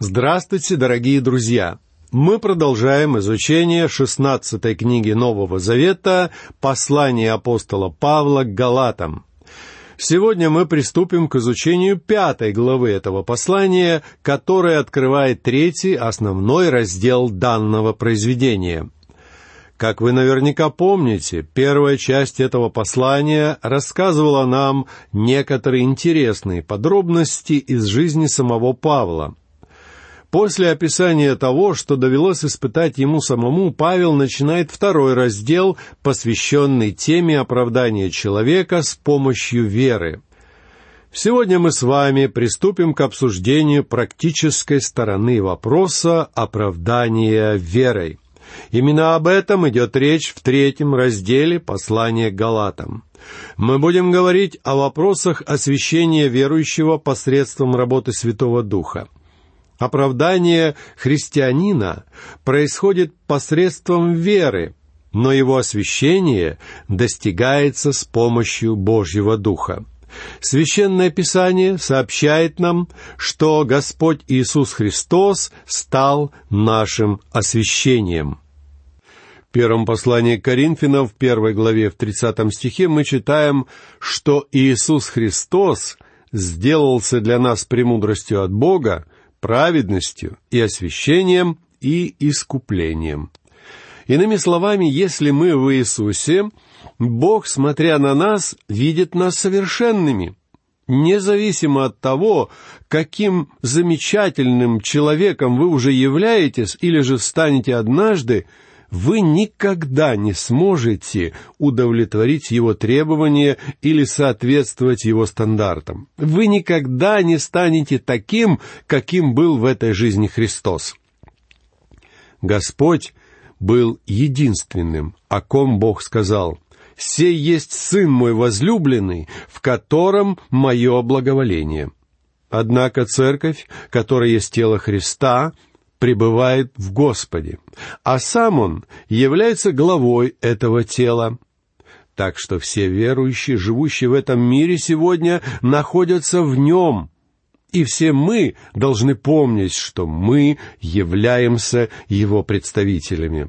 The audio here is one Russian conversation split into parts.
Здравствуйте, дорогие друзья! Мы продолжаем изучение 16 книги Нового Завета, послания апостола Павла к Галатам. Сегодня мы приступим к изучению 5 главы этого послания, которая открывает 3 основной раздел данного произведения. Как вы наверняка помните, первая часть этого послания рассказывала нам некоторые интересные подробности из жизни самого Павла. После описания того, что довелось испытать ему самому, Павел начинает 2 раздел, посвященный теме оправдания человека с помощью веры. Сегодня мы с вами приступим к обсуждению практической стороны вопроса оправдания верой. Именно об этом идет речь в 3 разделе послания к Галатам. Мы будем говорить о вопросах освящения верующего посредством работы Святого Духа. Оправдание христианина происходит посредством веры, но его освящение достигается с помощью Божьего Духа. Священное Писание сообщает нам, что Господь Иисус Христос стал нашим освящением. В первом послании к Коринфянам, в 1 главе, в 30 стихе, мы читаем, что Иисус Христос сделался для нас премудростью от Бога, праведностью и освящением и искуплением. Иными словами, если мы в Иисусе, Бог, смотря на нас, видит нас совершенными. Независимо от того, каким замечательным человеком вы уже являетесь или же станете однажды, вы никогда не сможете удовлетворить Его требования или соответствовать Его стандартам. Вы никогда не станете таким, каким был в этой жизни Христос. Господь был единственным, о ком Бог сказал: «Сей есть Сын мой возлюбленный, в котором мое благоволение». Однако Церковь, которая есть тело Христа, пребывает в Господе, а сам Он является главой этого тела. Так что все верующие, живущие в этом мире сегодня, находятся в Нем. И все мы должны помнить, что мы являемся Его представителями.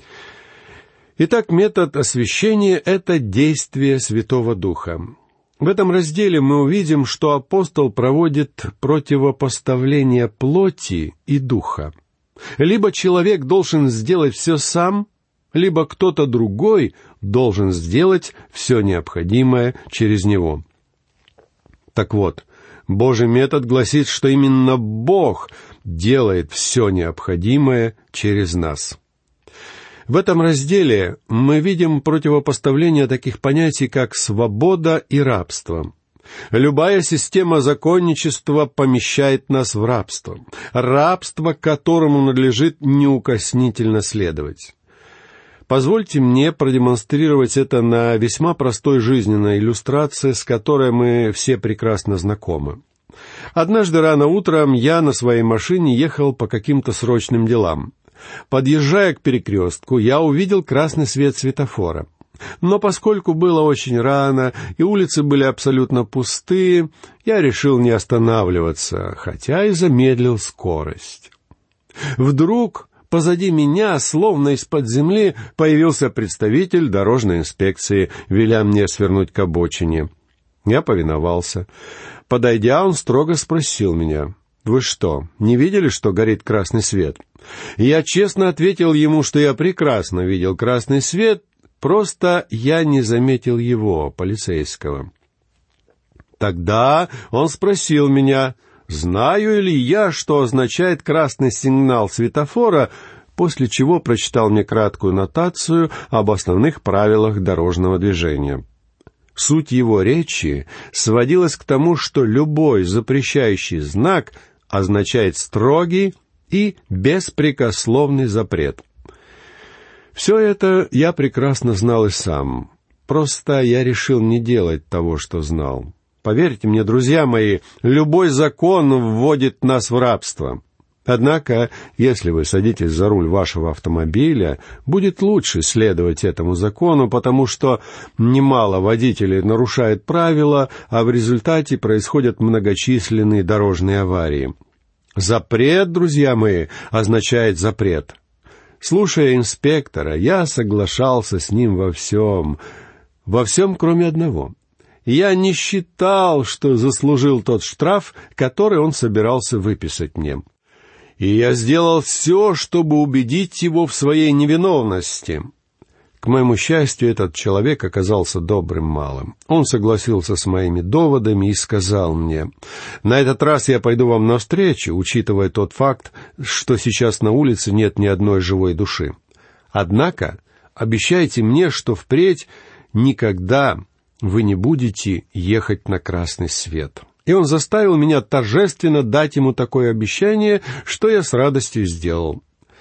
Итак, метод освящения — это действие Святого Духа. В этом разделе мы увидим, что апостол проводит противопоставление плоти и духа. Либо человек должен сделать все сам, либо кто-то другой должен сделать все необходимое через него. Так вот, Божий метод гласит, что именно Бог делает все необходимое через нас. В этом разделе мы видим противопоставление таких понятий, как свобода и рабство. Любая система законничества помещает нас в рабство, рабство, которому надлежит неукоснительно следовать. Позвольте мне продемонстрировать это на весьма простой жизненной иллюстрации, с которой мы все прекрасно знакомы. Однажды рано утром я на своей машине ехал по каким-то срочным делам. Подъезжая к перекрестку, я увидел красный свет светофора. Но поскольку было очень рано и улицы были абсолютно пустые, я решил не останавливаться, хотя и замедлил скорость. Вдруг позади меня, словно из-под земли, появился представитель дорожной инспекции, веля мне свернуть к обочине. Я повиновался. Подойдя, он строго спросил меня: «Вы что, не видели, что горит красный свет?» Я честно ответил ему, что я прекрасно видел красный свет, просто я не заметил его, полицейского. Тогда он спросил меня, знаю ли я, что означает красный сигнал светофора, после чего прочитал мне краткую нотацию об основных правилах дорожного движения. Суть его речи сводилась к тому, что любой запрещающий знак означает строгий и беспрекословный запрет. Все это я прекрасно знал и сам. Просто я решил не делать того, что знал. Поверьте мне, друзья мои, любой закон вводит нас в рабство. Однако, если вы садитесь за руль вашего автомобиля, будет лучше следовать этому закону, потому что немало водителей нарушают правила, а в результате происходят многочисленные дорожные аварии. Запрет, друзья мои, означает запрет. Слушая инспектора, я соглашался с ним во всем, кроме одного. Я не считал, что заслужил тот штраф, который он собирался выписать мне. И я сделал все, чтобы убедить его в своей невиновности. К моему счастью, этот человек оказался добрым малым. Он согласился с моими доводами и сказал мне: «На этот раз я пойду вам навстречу, учитывая тот факт, что сейчас на улице нет ни одной живой души. Однако обещайте мне, что впредь никогда вы не будете ехать на красный свет». И он заставил меня торжественно дать ему такое обещание, что я с радостью сделал.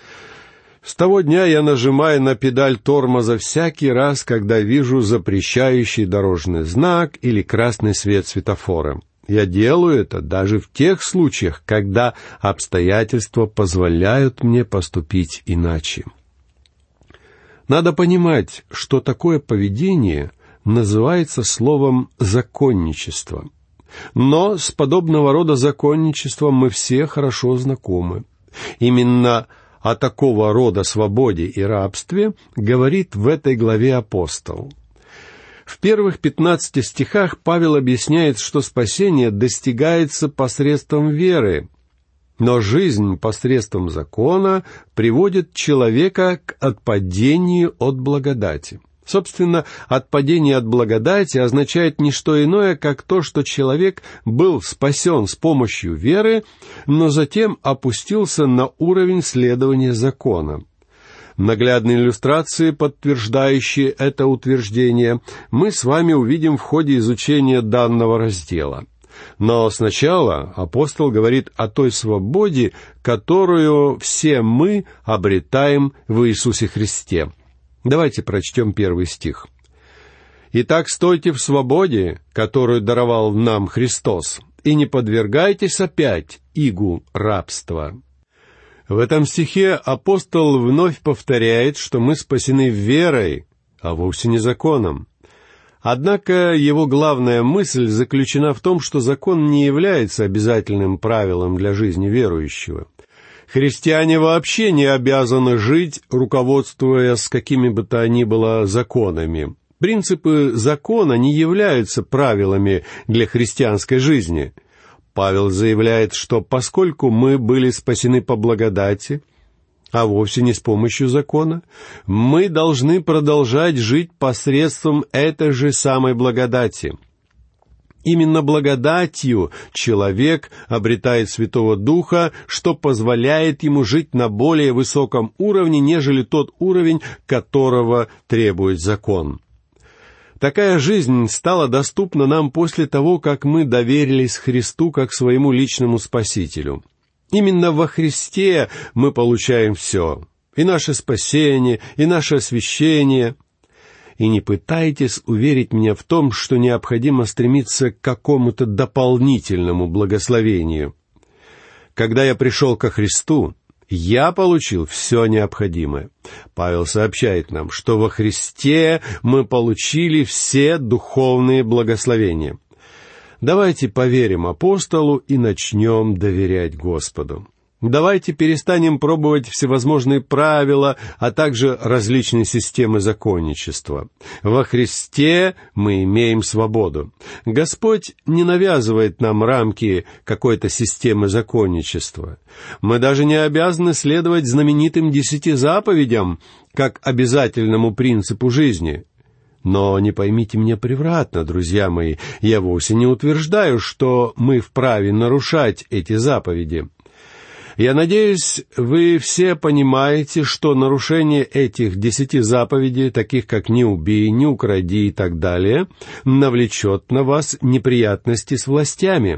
С того дня я нажимаю на педаль тормоза всякий раз, когда вижу запрещающий дорожный знак или красный свет светофора. Я делаю это даже в тех случаях, когда обстоятельства позволяют мне поступить иначе. Надо понимать, что такое поведение называется словом «законничество». Но с подобного рода законничеством мы все хорошо знакомы. Именно о такого рода свободе и рабстве говорит в этой главе апостол. В первых 15 стихах Павел объясняет, что спасение достигается посредством веры, но жизнь посредством закона приводит человека к отпадению от благодати. Собственно, отпадение от благодати означает не что иное, как то, что человек был спасен с помощью веры, но затем опустился на уровень следования закона. Наглядные иллюстрации, подтверждающие это утверждение, мы с вами увидим в ходе изучения данного раздела. Но сначала апостол говорит о той свободе, которую все мы обретаем в Иисусе Христе. Давайте прочтем 1 стих. «Итак, стойте в свободе, которую даровал нам Христос, и не подвергайтесь опять игу рабства». В этом стихе апостол вновь повторяет, что мы спасены верой, а вовсе не законом. Однако его главная мысль заключена в том, что закон не является обязательным правилом для жизни верующего. Христиане вообще не обязаны жить, руководствуясь какими бы то ни было законами. Принципы закона не являются правилами для христианской жизни. Павел заявляет, что поскольку мы были спасены по благодати, а вовсе не с помощью закона, мы должны продолжать жить посредством этой же самой благодати. Именно благодатью человек обретает Святого Духа, что позволяет ему жить на более высоком уровне, нежели тот уровень, которого требует закон. Такая жизнь стала доступна нам после того, как мы доверились Христу как своему личному Спасителю. Именно во Христе мы получаем все, и наше спасение, и наше освящение. И не пытайтесь уверить меня в том, что необходимо стремиться к какому-то дополнительному благословению. Когда я пришел ко Христу, я получил все необходимое. Павел сообщает нам, что во Христе мы получили все духовные благословения. Давайте поверим апостолу и начнем доверять Господу. Давайте перестанем пробовать всевозможные правила, а также различные системы законничества. Во Христе мы имеем свободу. Господь не навязывает нам рамки какой-то системы законничества. Мы даже не обязаны следовать знаменитым 10 заповедям, как обязательному принципу жизни. Но не поймите меня превратно, друзья мои, я вовсе не утверждаю, что мы вправе нарушать эти заповеди. Я надеюсь, вы все понимаете, что нарушение этих 10 заповедей, таких как «не убей», «не укради» и так далее, навлечет на вас неприятности с властями.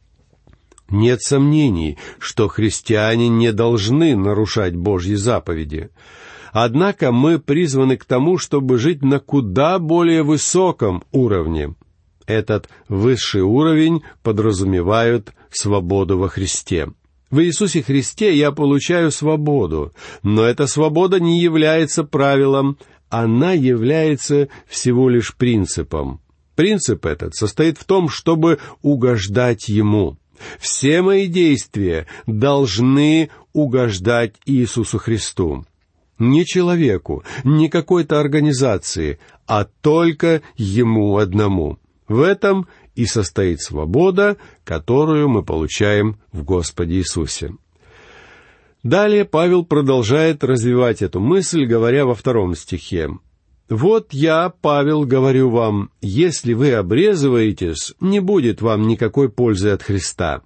Нет сомнений, что христиане не должны нарушать Божьи заповеди. Однако мы призваны к тому, чтобы жить на куда более высоком уровне. Этот высший уровень подразумевает свободу во Христе. В Иисусе Христе я получаю свободу, но эта свобода не является правилом, она является всего лишь принципом. Принцип этот состоит в том, чтобы угождать Ему. Все мои действия должны угождать Иисусу Христу. Не человеку, не какой-то организации, а только Ему одному. В этом и состоит свобода, которую мы получаем в Господе Иисусе. Далее Павел продолжает развивать эту мысль, говоря во 2 стихе: «Вот я, Павел, говорю вам, если вы обрезываетесь, не будет вам никакой пользы от Христа».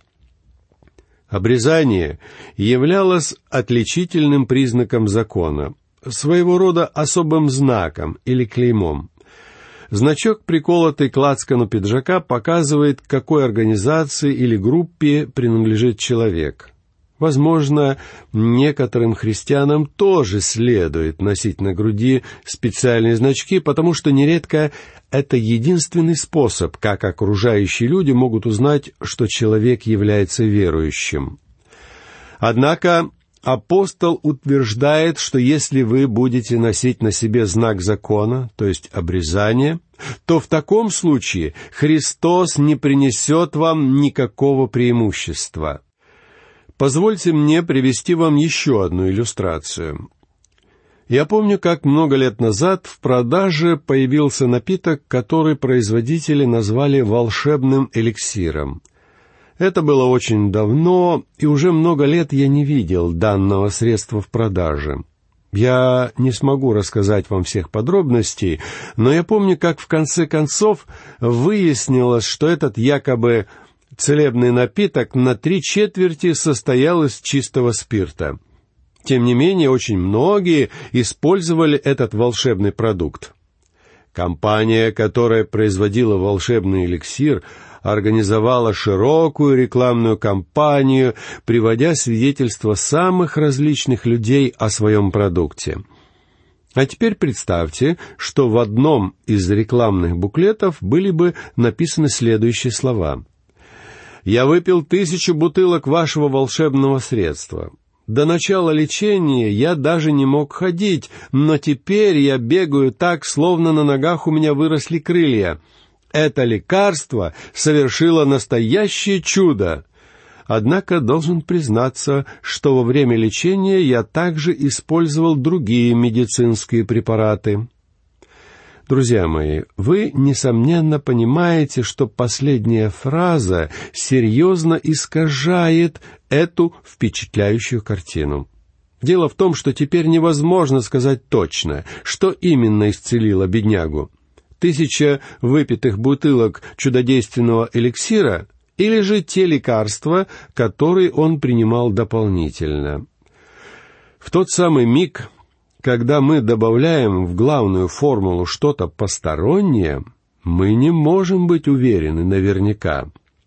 Обрезание являлось отличительным признаком закона, своего рода особым знаком или клеймом. Значок, приколотый к лацкану пиджака, показывает, к какой организации или группе принадлежит человек. Возможно, некоторым христианам тоже следует носить на груди специальные значки, потому что нередко это единственный способ, как окружающие люди могут узнать, что человек является верующим. Однако апостол утверждает, что если вы будете носить на себе знак закона, то есть обрезание, то в таком случае Христос не принесет вам никакого преимущества. Позвольте мне привести вам еще одну иллюстрацию. Я помню, как много лет назад в продаже появился напиток, который производители назвали волшебным эликсиром. Это было очень давно, и уже много лет я не видел данного средства в продаже. Я не смогу рассказать вам всех подробностей, но я помню, как в конце концов выяснилось, что этот якобы целебный напиток на 3/4 состоял из чистого спирта. Тем не менее, очень многие использовали этот волшебный продукт. Компания, которая производила волшебный эликсир, организовала широкую рекламную кампанию, приводя свидетельства самых различных людей о своем продукте. А теперь представьте, что в одном из рекламных буклетов были бы написаны следующие слова: «Я выпил 1000 бутылок вашего волшебного средства. До начала лечения я даже не мог ходить, но теперь я бегаю так, словно на ногах у меня выросли крылья. Это лекарство совершило настоящее чудо. Однако должен признаться, что во время лечения я также использовал другие медицинские препараты». Друзья мои, вы, несомненно, понимаете, что последняя фраза серьезно искажает эту впечатляющую картину. Дело в том, что теперь невозможно сказать точно, что именно исцелило беднягу: 1000 выпитых бутылок чудодейственного эликсира или же те лекарства, которые он принимал дополнительно. В тот самый миг, когда мы добавляем в главную формулу что-то постороннее, мы не можем быть уверены наверняка.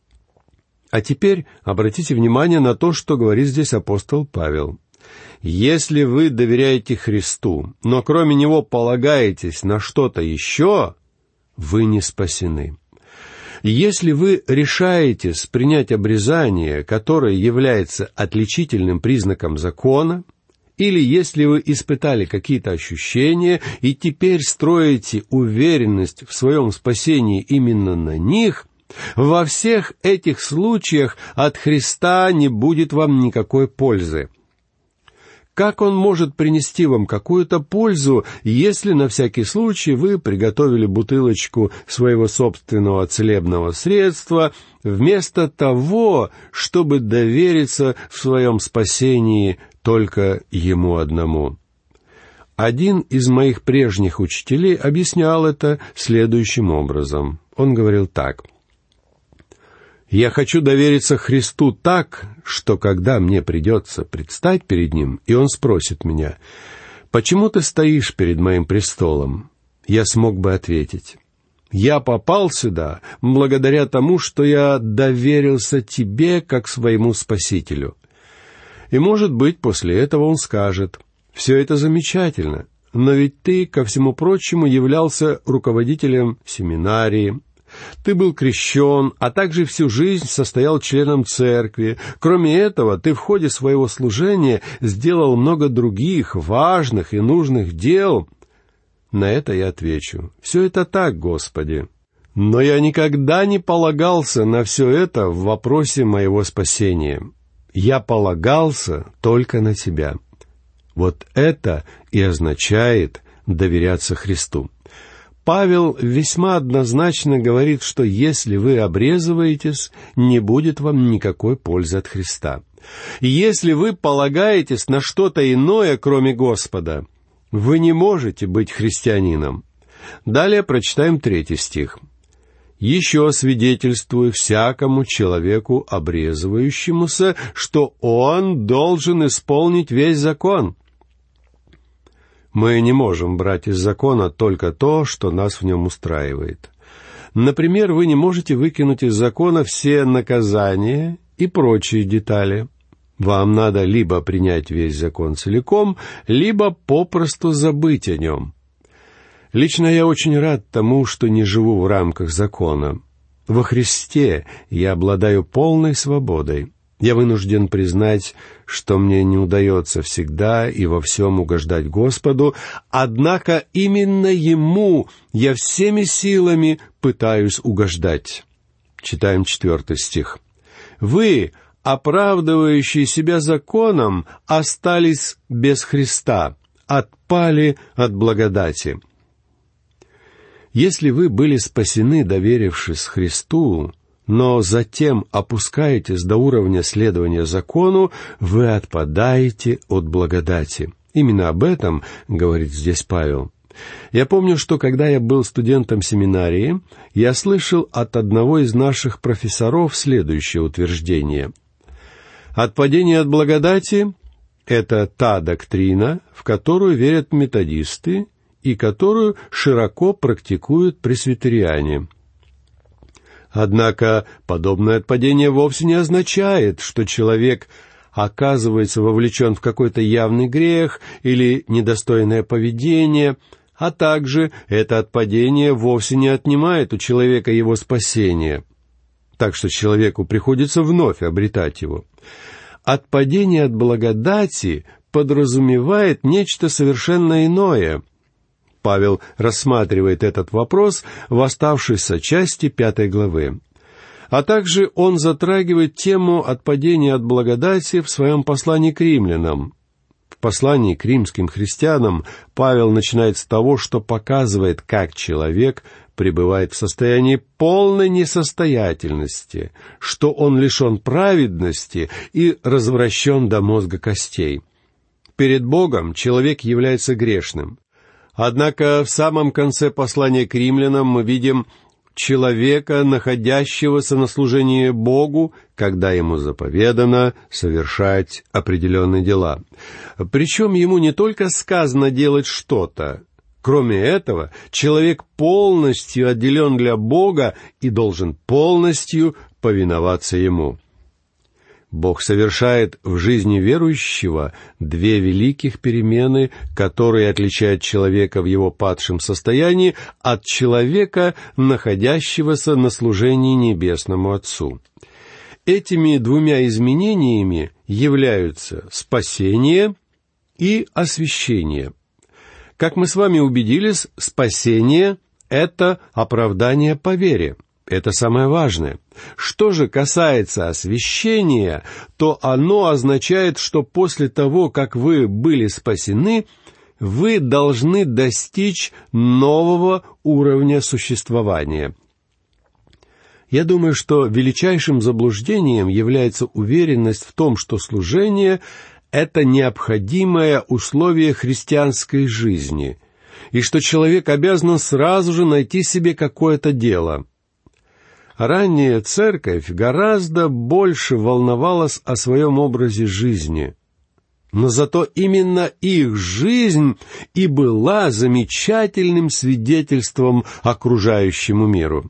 А теперь обратите внимание на то, что говорит здесь апостол Павел. Если вы доверяете Христу, но кроме Него полагаетесь на что-то еще, вы не спасены. Если вы решаетесь принять обрезание, которое является отличительным признаком закона, или если вы испытали какие-то ощущения и теперь строите уверенность в своем спасении именно на них, во всех этих случаях от Христа не будет вам никакой пользы. Как Он может принести вам какую-то пользу, если на всякий случай вы приготовили бутылочку своего собственного целебного средства, вместо того, чтобы довериться в своем спасении только Ему одному? Один из моих прежних учителей объяснял это следующим образом. Он говорил так: «Я хочу довериться Христу так, что когда мне придется предстать перед Ним, и Он спросит меня: „Почему ты стоишь перед Моим престолом?“, я смог бы ответить: „Я попал сюда благодаря тому, что я доверился Тебе как своему Спасителю“». И, может быть, после этого Он скажет: «Все это замечательно, но ведь ты, ко всему прочему, являлся руководителем семинарии, ты был крещен, а также всю жизнь состоял членом церкви. Кроме этого, ты в ходе своего служения сделал много других важных и нужных дел». На это я отвечу: «Все это так, Господи, Но я никогда не полагался на все это в вопросе моего спасения. Я полагался только на Тебя. Вот это и означает доверяться Христу. Павел весьма однозначно говорит, что если вы обрезываетесь, не будет вам никакой пользы от Христа. И если вы полагаетесь на что-то иное, кроме Господа, вы не можете быть христианином. Далее прочитаем 3 стих. «Еще свидетельствую всякому человеку, обрезывающемуся, что он должен исполнить весь закон». Мы не можем брать из закона только то, что нас в нем устраивает. Например, вы не можете выкинуть из закона все наказания и прочие детали. Вам надо либо принять весь закон целиком, либо попросту забыть о нем. Лично я очень рад тому, что не живу в рамках закона. Во Христе я обладаю полной свободой. Я вынужден признать, что мне не удается всегда и во всем угождать Господу, однако именно Ему я всеми силами пытаюсь угождать. Читаем 4 стих. «Вы, оправдывающие себя законом, остались без Христа, отпали от благодати». Если вы были спасены, доверившись Христу, но затем опускаетесь до уровня следования закону, вы отпадаете от благодати. Именно об этом говорит здесь Павел. Я помню, что когда я был студентом семинарии, я слышал от одного из наших профессоров следующее утверждение. Отпадение от благодати — это та доктрина, в которую верят методисты и которую широко практикуют пресвитериане. Однако подобное отпадение вовсе не означает, что человек оказывается вовлечен в какой-то явный грех или недостойное поведение, а также это отпадение вовсе не отнимает у человека его спасение. Так что человеку приходится вновь обретать его. Отпадение от благодати подразумевает нечто совершенно иное. Павел рассматривает этот вопрос в оставшейся части 5 главы. А также он затрагивает тему отпадения от благодати в своем послании к римлянам. В послании к римским христианам Павел начинает с того, что показывает, как человек пребывает в состоянии полной несостоятельности, что он лишен праведности и развращен до мозга костей. Перед Богом человек является грешным. Однако в самом конце послания к римлянам мы видим человека, находящегося на служении Богу, когда ему заповедано совершать определенные дела. Причем ему не только сказано делать что-то. Кроме этого, человек полностью отделен для Бога и должен полностью повиноваться Ему. Бог совершает в жизни верующего 2 великих перемены, которые отличают человека в его падшем состоянии от человека, находящегося на служении Небесному Отцу. Этими 2 изменениями являются спасение и освящение. Как мы с вами убедились, спасение — это оправдание по вере. Это самое важное. Что же касается освящения, то оно означает, что после того, как вы были спасены, вы должны достичь нового уровня существования. Я думаю, что величайшим заблуждением является уверенность в том, что служение — это необходимое условие христианской жизни, и что человек обязан сразу же найти себе какое-то дело. Ранняя церковь гораздо больше волновалась о своем образе жизни. Но зато именно их жизнь и была замечательным свидетельством окружающему миру.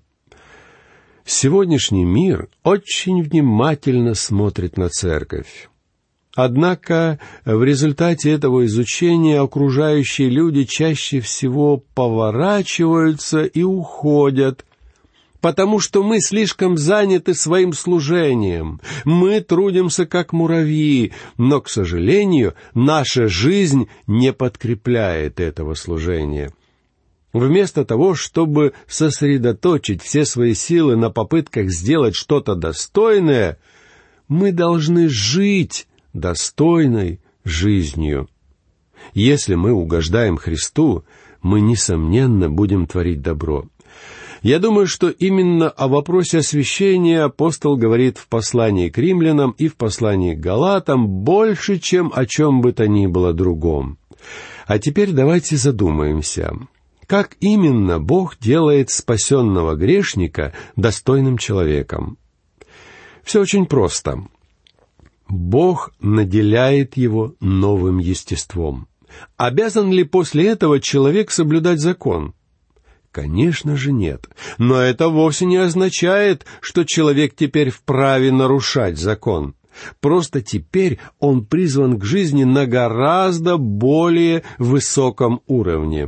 Сегодняшний мир очень внимательно смотрит на церковь. Однако в результате этого изучения окружающие люди чаще всего поворачиваются и уходят, потому что мы слишком заняты своим служением. Мы трудимся как муравьи, но, к сожалению, наша жизнь не подкрепляет этого служения. Вместо того, чтобы сосредоточить все свои силы на попытках сделать что-то достойное, мы должны жить достойной жизнью. Если мы угождаем Христу, мы, несомненно, будем творить добро. Я думаю, что именно о вопросе освящения апостол говорит в послании к римлянам и в послании к галатам больше, чем о чем бы то ни было другом. А теперь давайте задумаемся, как именно Бог делает спасенного грешника достойным человеком? Все очень просто. Бог наделяет его новым естеством. Обязан ли после этого человек соблюдать закон? Конечно же нет. Но это вовсе не означает, что человек теперь вправе нарушать закон. Просто теперь он призван к жизни на гораздо более высоком уровне.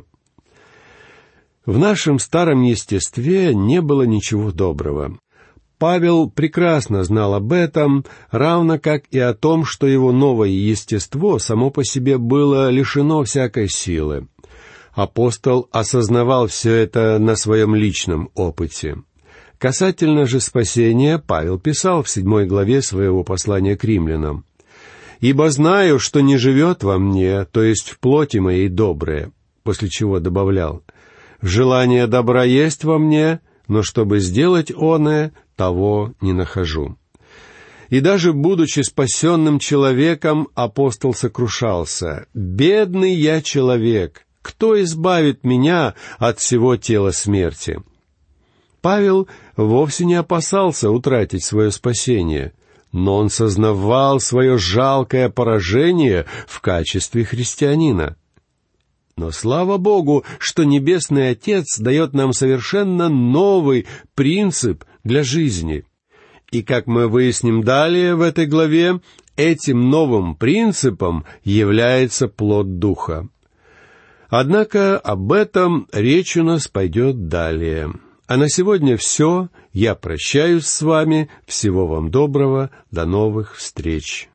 В нашем старом естестве не было ничего доброго. Павел прекрасно знал об этом, равно как и о том, что его новое естество само по себе было лишено всякой силы. Апостол осознавал все это на своем личном опыте. Касательно же спасения, Павел писал в 7 главе своего послания к римлянам: «Ибо знаю, что не живет во мне, то есть в плоти моей доброе», после чего добавлял: «Желание добра есть во мне, но чтобы сделать оное, того не нахожу». И даже будучи спасенным человеком, апостол сокрушался: «Бедный я человек! Кто избавит меня от всего тела смерти?» Павел вовсе не опасался утратить свое спасение, но он сознавал свое жалкое поражение в качестве христианина. Но слава Богу, что Небесный Отец дает нам совершенно новый принцип для жизни. И, как мы выясним далее в этой главе, этим новым принципом является плод Духа. Однако об этом речь у нас пойдет далее. А на сегодня все. Я прощаюсь с вами. Всего вам доброго. До новых встреч.